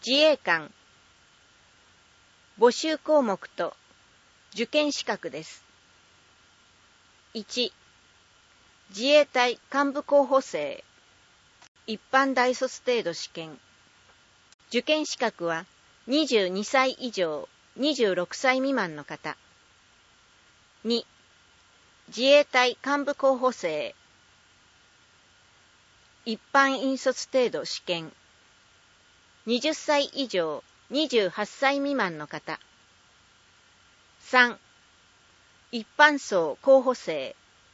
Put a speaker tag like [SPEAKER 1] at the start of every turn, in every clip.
[SPEAKER 1] 自衛官募集項目と受験資格です。1、自衛隊幹部候補生一般大卒程度試験。受験資格は22歳以上26歳未満の方。2、自衛隊幹部候補生一般引率程度試験。20歳以上28歳未満の方。3、一般層候補生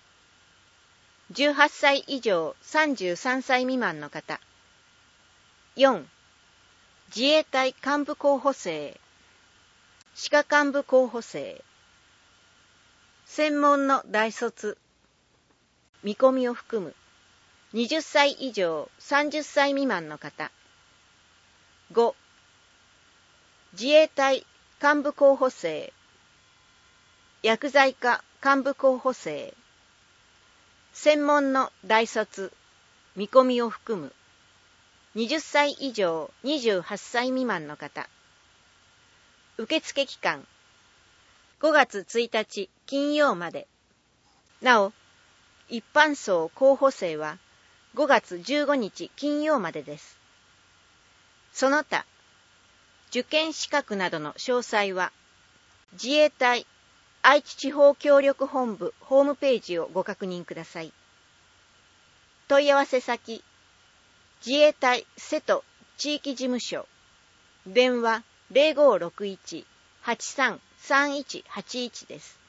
[SPEAKER 1] 18歳以上33歳未満の方。4、自衛隊幹部候補生歯科幹部候補生専門の大卒見込みを含む20歳以上30歳未満の方。5、自衛隊幹部候補生薬剤科幹部候補生専門の大卒見込みを含む20歳以上28歳未満の方。受付期間5月1日金曜まで。なお、一般層候補生は5月15日金曜までです。その他、受験資格などの詳細は、自衛隊愛知地方協力本部ホームページをご確認ください。問い合わせ先、自衛隊瀬戸地域事務所、電話0561-833181です。